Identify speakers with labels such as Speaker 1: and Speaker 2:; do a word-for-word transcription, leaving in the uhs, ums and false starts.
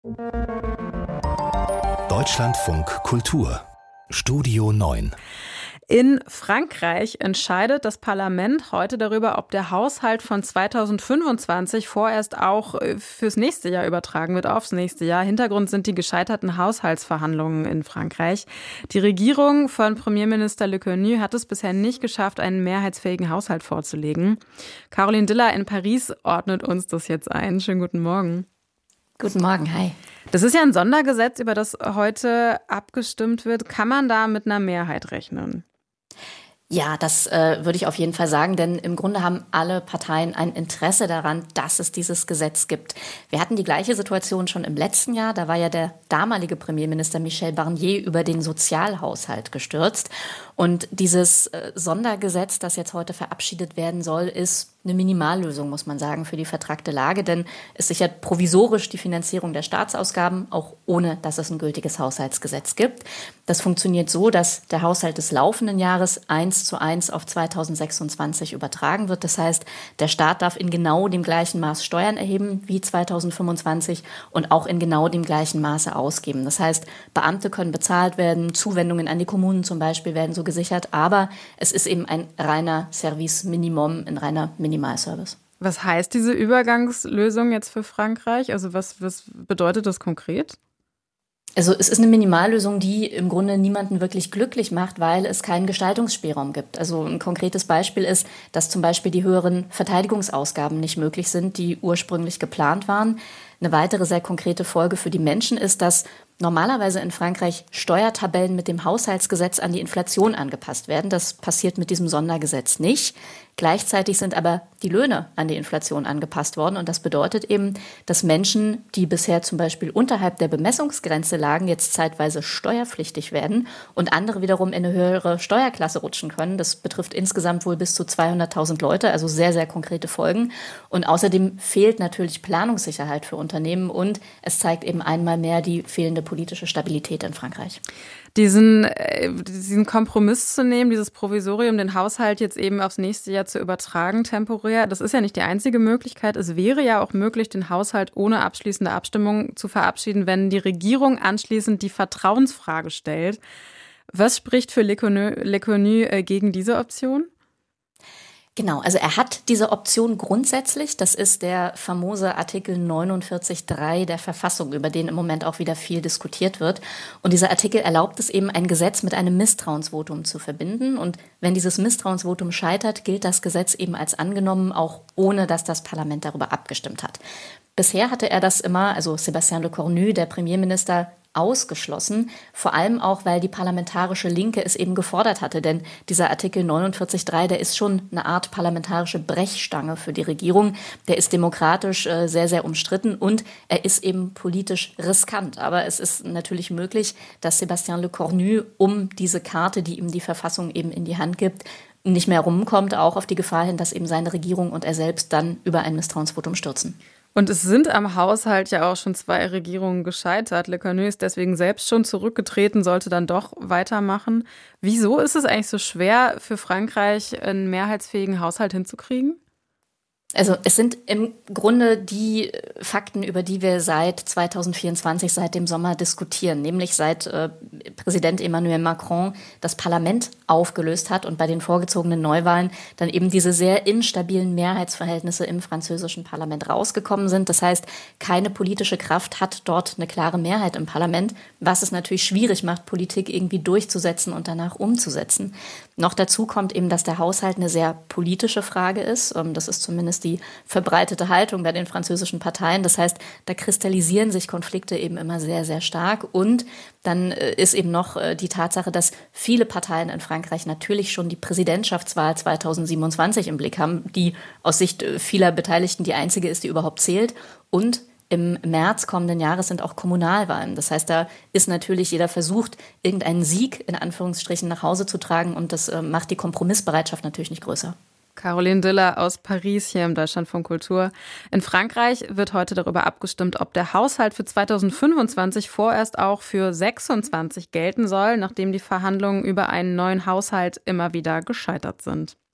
Speaker 1: Deutschlandfunk Kultur Studio neun.
Speaker 2: In Frankreich entscheidet das Parlament heute darüber, ob der Haushalt von zweitausendfünfundzwanzig vorerst auch fürs nächste Jahr übertragen wird, aufs nächste Jahr. Hintergrund sind die gescheiterten Haushaltsverhandlungen in Frankreich. Die Regierung von Premierminister Lecornu hat es bisher nicht geschafft, einen mehrheitsfähigen Haushalt vorzulegen. Caroline Diller in Paris ordnet uns das jetzt ein. Schönen guten Morgen.
Speaker 3: Guten Morgen, hi.
Speaker 2: Das ist ja ein Sondergesetz, über das heute abgestimmt wird. Kann man da mit einer Mehrheit rechnen?
Speaker 3: Ja, das äh, würde ich auf jeden Fall sagen, denn im Grunde haben alle Parteien ein Interesse daran, dass es dieses Gesetz gibt. Wir hatten die gleiche Situation schon im letzten Jahr. Da war ja der damalige Premierminister Michel Barnier über den Sozialhaushalt gestürzt. Und dieses äh, Sondergesetz, das jetzt heute verabschiedet werden soll, ist eine Minimallösung, muss man sagen, für die vertrackte Lage, denn es sichert provisorisch die Finanzierung der Staatsausgaben, auch ohne, dass es ein gültiges Haushaltsgesetz gibt. Das funktioniert so, dass der Haushalt des laufenden Jahres eins zu eins auf zweitausendsechsundzwanzig übertragen wird. Das heißt, der Staat darf in genau dem gleichen Maß Steuern erheben wie zweitausendfünfundzwanzig und auch in genau dem gleichen Maße ausgeben. Das heißt, Beamte können bezahlt werden, Zuwendungen an die Kommunen zum Beispiel werden so gesichert, aber es ist eben ein reiner Service Minimum, ein reiner Minimalservice.
Speaker 2: Was heißt diese Übergangslösung jetzt für Frankreich? Also was, was bedeutet das konkret?
Speaker 3: Also es ist eine Minimallösung, die im Grunde niemanden wirklich glücklich macht, weil es keinen Gestaltungsspielraum gibt. Also ein konkretes Beispiel ist, dass zum Beispiel die höheren Verteidigungsausgaben nicht möglich sind, die ursprünglich geplant waren. Eine weitere sehr konkrete Folge für die Menschen ist, dass normalerweise in Frankreich Steuertabellen mit dem Haushaltsgesetz an die Inflation angepasst werden. Das passiert mit diesem Sondergesetz nicht. Gleichzeitig sind aber die Löhne an die Inflation angepasst worden. Und das bedeutet eben, dass Menschen, die bisher zum Beispiel unterhalb der Bemessungsgrenze lagen, jetzt zeitweise steuerpflichtig werden und andere wiederum in eine höhere Steuerklasse rutschen können. Das betrifft insgesamt wohl bis zu zweihunderttausend Leute, also sehr, sehr konkrete Folgen. Und außerdem fehlt natürlich Planungssicherheit für Unternehmen und es zeigt eben einmal mehr die fehlende politische Stabilität in Frankreich.
Speaker 2: Diesen, diesen Kompromiss zu nehmen, dieses Provisorium, den Haushalt jetzt eben aufs nächste Jahr zu übertragen, temporär, das ist ja nicht die einzige Möglichkeit. Es wäre ja auch möglich, den Haushalt ohne abschließende Abstimmung zu verabschieden, wenn die Regierung anschließend die Vertrauensfrage stellt. Was spricht für Lecornu, Lecornu gegen diese Option?
Speaker 3: Genau, also er hat diese Option grundsätzlich. Das ist der famose Artikel neunundvierzig Absatz drei der Verfassung, über den im Moment auch wieder viel diskutiert wird. Und dieser Artikel erlaubt es eben, ein Gesetz mit einem Misstrauensvotum zu verbinden. Und wenn dieses Misstrauensvotum scheitert, gilt das Gesetz eben als angenommen, auch ohne dass das Parlament darüber abgestimmt hat. Bisher hatte er das immer, also Sébastien Lecornu, der Premierminister, ausgeschlossen, vor allem auch, weil die parlamentarische Linke es eben gefordert hatte. Denn dieser Artikel neunundvierzig Absatz drei, der ist schon eine Art parlamentarische Brechstange für die Regierung. Der ist demokratisch äh, sehr, sehr umstritten und er ist eben politisch riskant. Aber es ist natürlich möglich, dass Sébastien Lecornu um diese Karte, die ihm die Verfassung eben in die Hand gibt, nicht mehr rumkommt, auch auf die Gefahr hin, dass eben seine Regierung und er selbst dann über ein Misstrauensvotum stürzen.
Speaker 2: Und es sind am Haushalt ja auch schon zwei Regierungen gescheitert. Lecornu ist deswegen selbst schon zurückgetreten, sollte dann doch weitermachen. Wieso ist es eigentlich so schwer für Frankreich, einen mehrheitsfähigen Haushalt hinzukriegen?
Speaker 3: Also es sind im Grunde die Fakten, über die wir seit zweitausendvierundzwanzig, seit dem Sommer diskutieren, nämlich seit äh, Präsident Emmanuel Macron das Parlament aufgelöst hat und bei den vorgezogenen Neuwahlen dann eben diese sehr instabilen Mehrheitsverhältnisse im französischen Parlament rausgekommen sind. Das heißt, keine politische Kraft hat dort eine klare Mehrheit im Parlament, was es natürlich schwierig macht, Politik irgendwie durchzusetzen und danach umzusetzen. Noch dazu kommt eben, dass der Haushalt eine sehr politische Frage ist. Das ist zumindest die verbreitete Haltung bei den französischen Parteien. Das heißt, da kristallisieren sich Konflikte eben immer sehr, sehr stark. Und dann ist eben noch die Tatsache, dass viele Parteien in Frankreich natürlich schon die Präsidentschaftswahl zweitausendsiebenundzwanzig im Blick haben, die aus Sicht vieler Beteiligten die einzige ist, die überhaupt zählt. Und im März kommenden Jahres sind auch Kommunalwahlen. Das heißt, da ist natürlich jeder versucht, irgendeinen Sieg in Anführungsstrichen nach Hause zu tragen. Und das äh, macht die Kompromissbereitschaft natürlich nicht größer.
Speaker 2: Caroline Diller aus Paris hier im Deutschlandfunk Kultur. In Frankreich wird heute darüber abgestimmt, ob der Haushalt für zweitausendfünfundzwanzig vorerst auch für sechsundzwanzig gelten soll, nachdem die Verhandlungen über einen neuen Haushalt immer wieder gescheitert sind.